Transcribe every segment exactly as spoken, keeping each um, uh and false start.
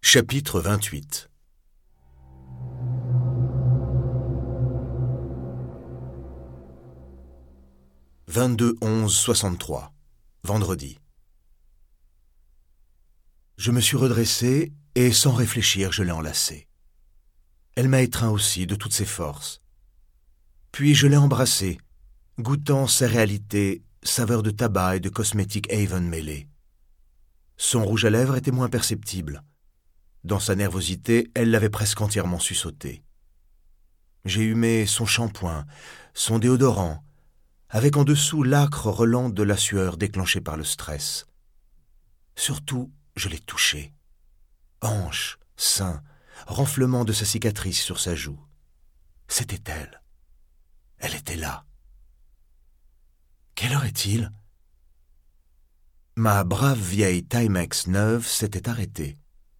Chapitre vingt-huit. vingt-deux onze soixante-trois, vendredi. Je me suis redressé et sans réfléchir, je l'ai enlacée. Elle m'a étreint aussi de toutes ses forces. Puis je l'ai embrassée, goûtant sa réalité, saveur de tabac et de cosmétiques Avon mêlés. Son rouge à lèvres était moins perceptible. Dans sa nervosité, elle l'avait presque entièrement sussauté. J'ai humé son shampoing, son déodorant, avec en dessous l'âcre relent de la sueur déclenchée par le stress. Surtout, je l'ai touchée. Hanche, sein, renflement de sa cicatrice sur sa joue. C'était elle. Elle était là. Quelle heure est-il ? Ma brave vieille Timex neuve s'était arrêtée.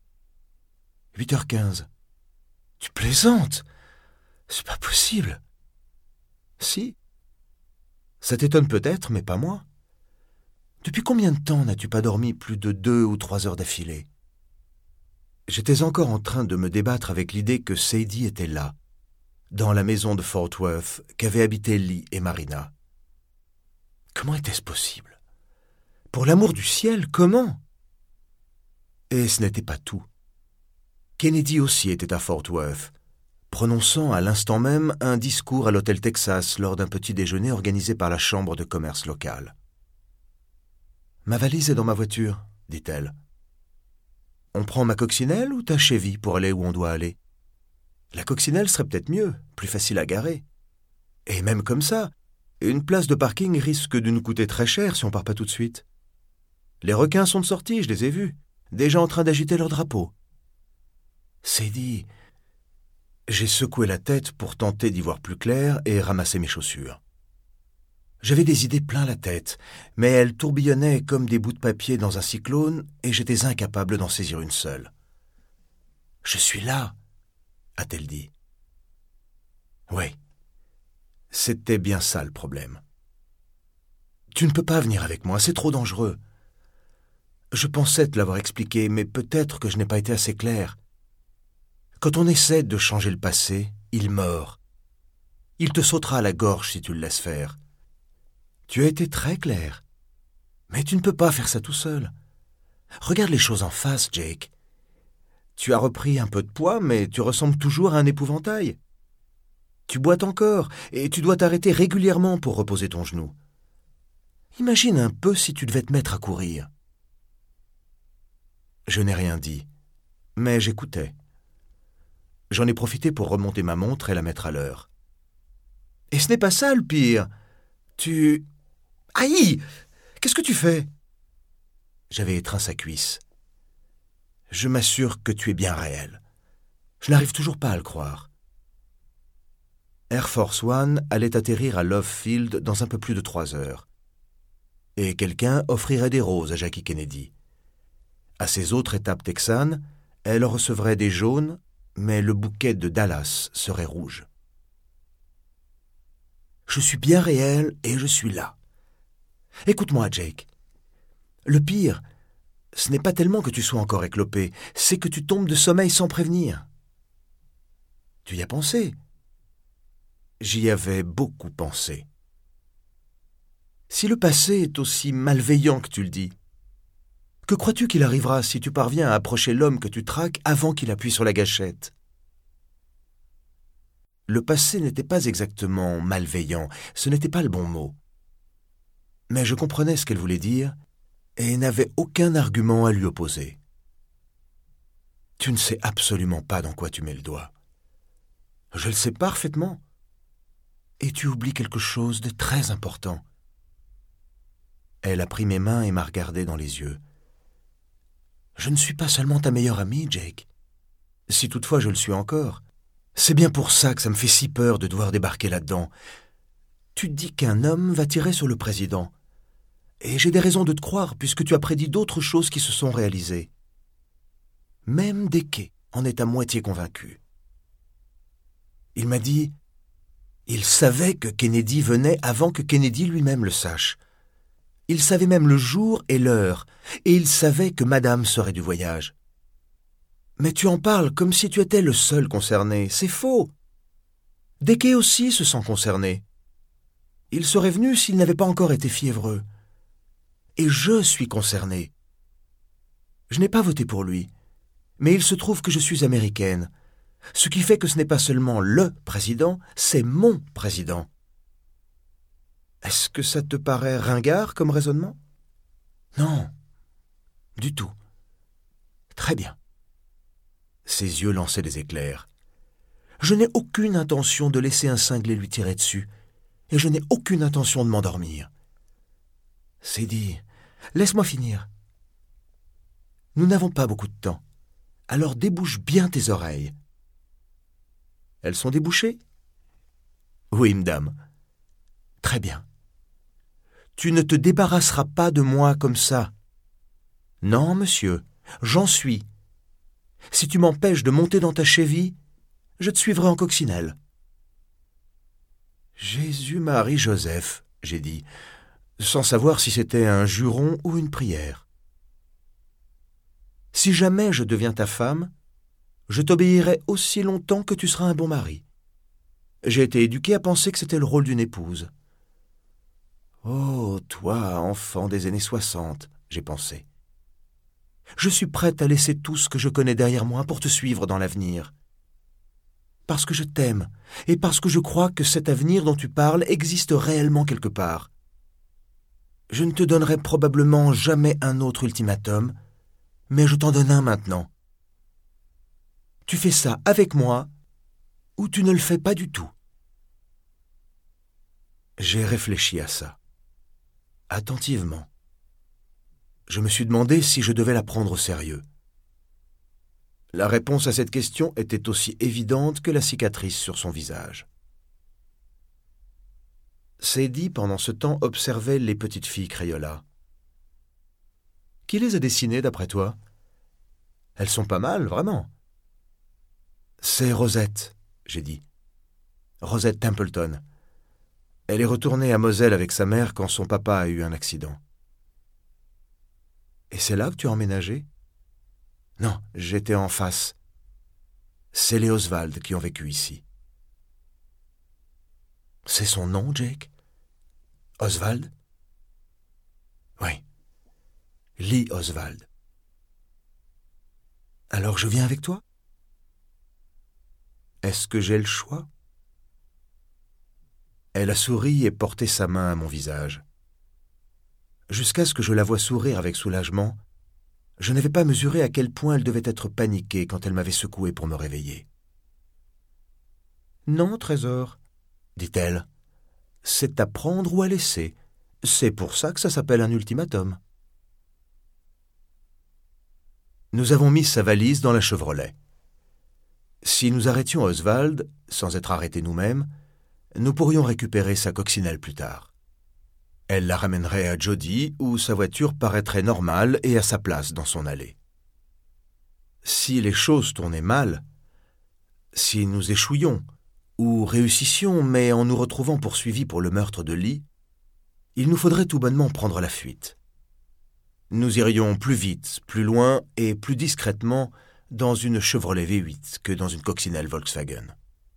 huit heures quinze. Tu plaisantes ? C'est pas possible. Si. Ça t'étonne peut-être, mais pas moi. Depuis combien de temps n'as-tu pas dormi plus de deux ou trois heures d'affilée ? J'étais encore en train de me débattre avec l'idée que Sadie était là, dans la maison de Fort Worth qu'avaient habité Lee et Marina. Comment était-ce possible ? Pour l'amour du ciel, comment ? Et ce n'était pas tout. Kennedy aussi était à Fort Worth, prononçant à l'instant même un discours à l'hôtel Texas lors d'un petit déjeuner organisé par la chambre de commerce locale. « Ma valise est dans ma voiture, dit-elle. On prend ma coccinelle ou ta Chevy pour aller où on doit aller ? La coccinelle serait peut-être mieux, plus facile à garer. Et même comme ça, une place de parking risque de nous coûter très cher si on part pas tout de suite. Les requins sont de sortie, je les ai vus, déjà en train d'agiter leur drapeau. » C'est dit. J'ai secoué la tête pour tenter d'y voir plus clair et ramasser mes chaussures. J'avais des idées plein la tête, mais elles tourbillonnaient comme des bouts de papier dans un cyclone et j'étais incapable d'en saisir une seule. « Je suis là », a-t-elle dit. Oui, c'était bien ça le problème. « Tu ne peux pas venir avec moi, c'est trop dangereux. » Je pensais te l'avoir expliqué, mais peut-être que je n'ai pas été assez clair. Quand on essaie de changer le passé, il meurt. Il te sautera à la gorge si tu le laisses faire. Tu as été très clair. Mais tu ne peux pas faire ça tout seul. Regarde les choses en face, Jake. Tu as repris un peu de poids, mais tu ressembles toujours à un épouvantail. Tu boites encore, et tu dois t'arrêter régulièrement pour reposer ton genou. Imagine un peu si tu devais te mettre à courir. Je n'ai rien dit, mais j'écoutais. J'en ai profité pour remonter ma montre et la mettre à l'heure. « Et ce n'est pas ça le pire. Tu... Aïe ! Qu'est-ce que tu fais ?» J'avais étreint sa cuisse. « Je m'assure que tu es bien réel. Je n'arrive toujours pas à le croire. » Air Force One allait atterrir à Love Field dans un peu plus de trois heures. Et quelqu'un offrirait des roses à Jackie Kennedy. À ses autres étapes texanes, elle recevrait des jaunes, mais le bouquet de Dallas serait rouge. Je suis bien réel et je suis là. Écoute-moi, Jake. Le pire, ce n'est pas tellement que tu sois encore éclopé, c'est que tu tombes de sommeil sans prévenir. Tu y as pensé ? J'y avais beaucoup pensé. Si le passé est aussi malveillant que tu le dis, que crois-tu qu'il arrivera si tu parviens à approcher l'homme que tu traques avant qu'il appuie sur la gâchette ? Le passé n'était pas exactement malveillant, ce n'était pas le bon mot. Mais je comprenais ce qu'elle voulait dire et n'avais aucun argument à lui opposer. Tu ne sais absolument pas dans quoi tu mets le doigt. Je le sais parfaitement. Et tu oublies quelque chose de très important. Elle a pris mes mains et m'a regardé dans les yeux. Je ne suis pas seulement ta meilleure amie, Jake. Si toutefois je le suis encore, c'est bien pour ça que ça me fait si peur de devoir débarquer là-dedans. Tu te dis qu'un homme va tirer sur le président. Et j'ai des raisons de te croire, puisque tu as prédit d'autres choses qui se sont réalisées. Même Deke en est à moitié convaincu. Il m'a dit... Il savait que Kennedy venait avant que Kennedy lui-même le sache. Il savait même le jour et l'heure, et il savait que Madame serait du voyage. Mais tu en parles comme si tu étais le seul concerné. C'est faux. Deke aussi se sent concerné. Il serait venu s'il n'avait pas encore été fiévreux. Et je suis concerné. Je n'ai pas voté pour lui, mais il se trouve que je suis américaine, ce qui fait que ce n'est pas seulement le président, c'est mon président. Est-ce que ça te paraît ringard comme raisonnement? Non, du tout. Très bien. Ses yeux lançaient des éclairs. Je n'ai aucune intention de laisser un cinglé lui tirer dessus, et je n'ai aucune intention de m'endormir. C'est dit. Laisse-moi finir. Nous n'avons pas beaucoup de temps, alors débouche bien tes oreilles. Elles sont débouchées? Oui, madame. Très bien. Tu ne te débarrasseras pas de moi comme ça. Non, monsieur, j'en suis. Si tu m'empêches de monter dans ta cheville, je te suivrai en coccinelle. Jésus, Marie, Joseph, j'ai dit, sans savoir si c'était un juron ou une prière. Si jamais je deviens ta femme, je t'obéirai aussi longtemps que tu seras un bon mari. J'ai été éduqué à penser que c'était le rôle d'une épouse. Oh, toi, enfant des années soixante, j'ai pensé. Je suis prête à laisser tout ce que je connais derrière moi pour te suivre dans l'avenir. Parce que je t'aime et parce que je crois que cet avenir dont tu parles existe réellement quelque part. Je ne te donnerai probablement jamais un autre ultimatum, mais je t'en donne un maintenant. Tu fais ça avec moi ou tu ne le fais pas du tout. J'ai réfléchi à ça, attentivement. Je me suis demandé si je devais la prendre au sérieux. La réponse à cette question était aussi évidente que la cicatrice sur son visage. Sadie, pendant ce temps, observait les petites filles Crayola. « Qui les a dessinées, d'après toi? Elles sont pas mal, vraiment. »« C'est Rosette, » j'ai dit. « Rosette Templeton. Elle est retournée à Moselle avec sa mère quand son papa a eu un accident. »« Et c'est là que tu as emménagé? » ?»« Non, j'étais en face. C'est les Oswald qui ont vécu ici. » C'est son nom, Jake? Oswald? Oui. Lee Oswald. Alors je viens avec toi? Est-ce que j'ai le choix? Elle a souri et porté sa main à mon visage. Jusqu'à ce que je la voie sourire avec soulagement, je n'avais pas mesuré à quel point elle devait être paniquée quand elle m'avait secoué pour me réveiller. « Non, trésor, » dit-elle. « C'est à prendre ou à laisser. C'est pour ça que ça s'appelle un ultimatum. » Nous avons mis sa valise dans la Chevrolet. Si nous arrêtions Oswald, sans être arrêtés nous-mêmes, nous pourrions récupérer sa coccinelle plus tard. Elle la ramènerait à Jody, où sa voiture paraîtrait normale et à sa place dans son allée. Si les choses tournaient mal, si nous échouions, ou réussissions, mais en nous retrouvant poursuivis pour le meurtre de Lee, il nous faudrait tout bonnement prendre la fuite. Nous irions plus vite, plus loin et plus discrètement dans une Chevrolet V huit que dans une coccinelle Volkswagen.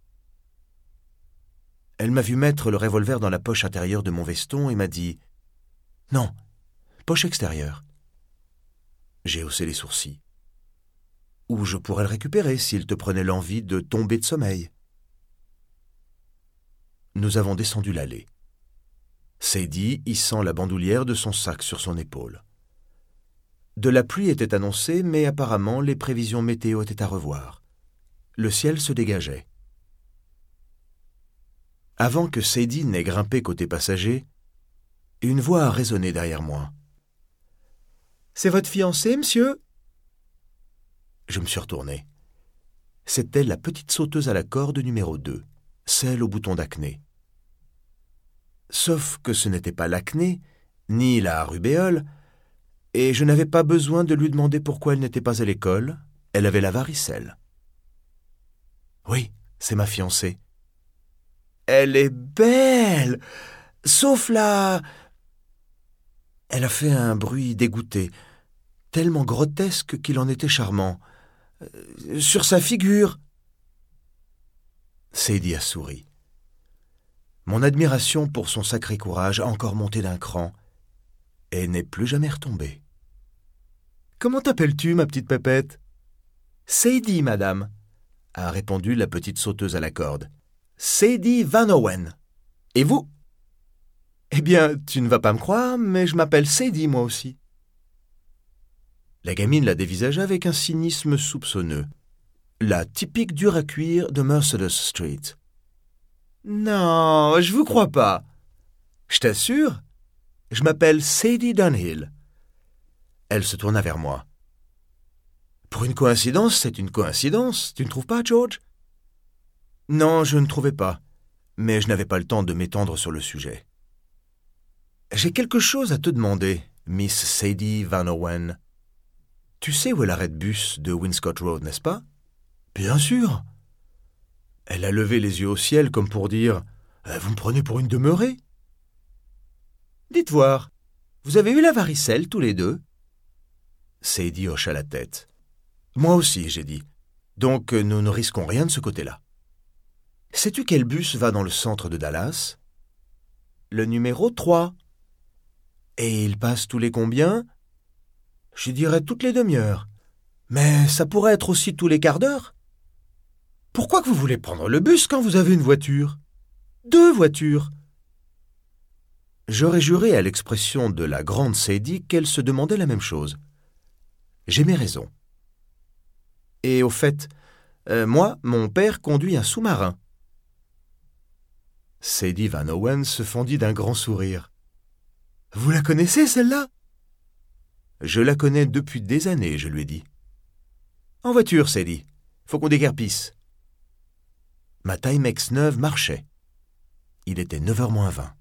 Elle m'a vu mettre le revolver dans la poche intérieure de mon veston et m'a dit « Non, poche extérieure. » J'ai haussé les sourcils. « Ou je pourrais le récupérer s'il te prenait l'envie de tomber de sommeil. » Nous avons descendu l'allée. Sadie hissant la bandoulière de son sac sur son épaule. De la pluie était annoncée, mais apparemment les prévisions météo étaient à revoir. Le ciel se dégageait. Avant que Sadie n'ait grimpé côté passager, une voix a résonné derrière moi. « C'est votre fiancé, monsieur ?» Je me suis retourné. C'était la petite sauteuse à la corde numéro deux, celle au bouton d'acné. Sauf que ce n'était pas l'acné, ni la rubéole, et je n'avais pas besoin de lui demander pourquoi elle n'était pas à l'école, elle avait la varicelle. « Oui, c'est ma fiancée. »« Elle est belle, sauf la... » Elle a fait un bruit dégoûté, tellement grotesque qu'il en était charmant. Euh, sur sa figure. Sadie a souri. Mon admiration pour son sacré courage a encore monté d'un cran et n'est plus jamais retombée. « Comment t'appelles-tu, ma petite pépette ?»« Sadie, madame, » a répondu la petite sauteuse à la corde. « Sadie Van Owen. Et vous ?»« Eh bien, tu ne vas pas me croire, mais je m'appelle Sadie, moi aussi. » La gamine la dévisagea avec un cynisme soupçonneux. La typique dure à cuire de Mercedes Street. « Non, je vous crois pas. Je t'assure, je m'appelle Sadie Dunhill. » Elle se tourna vers moi. « Pour une coïncidence, c'est une coïncidence, tu ne trouves pas, George ?» Non, je ne trouvais pas, mais je n'avais pas le temps de m'étendre sur le sujet. « J'ai quelque chose à te demander, Miss Sadie Van Owen. Tu sais où est l'arrêt de bus de Winscott Road, n'est-ce pas ?»« Bien sûr !» Elle a levé les yeux au ciel comme pour dire « Vous me prenez pour une demeurée ?» « Dites voir, vous avez eu la varicelle tous les deux ?» Sadie hocha la tête. « Moi aussi, j'ai dit. Donc nous ne risquons rien de ce côté-là. »« Sais-tu quel bus va dans le centre de Dallas ?»« Le numéro trois. »« Et il passe tous les combien ?»« Je dirais toutes les demi-heures. Mais ça pourrait être aussi tous les quarts d'heure. » « Pourquoi que vous voulez prendre le bus quand vous avez une voiture ? Deux voitures !» J'aurais juré à l'expression de la grande Sadie qu'elle se demandait la même chose. J'ai mes raisons. Et au fait, euh, moi, mon père conduit un sous-marin. Sadie Van Owen se fendit d'un grand sourire. « Vous la connaissez, celle-là ?»« Je la connais depuis des années, je lui ai dit. »« En voiture, Sadie. Faut qu'on déguerpisse. » Ma Timex neuve marchait. Il était neuf heures moins vingt.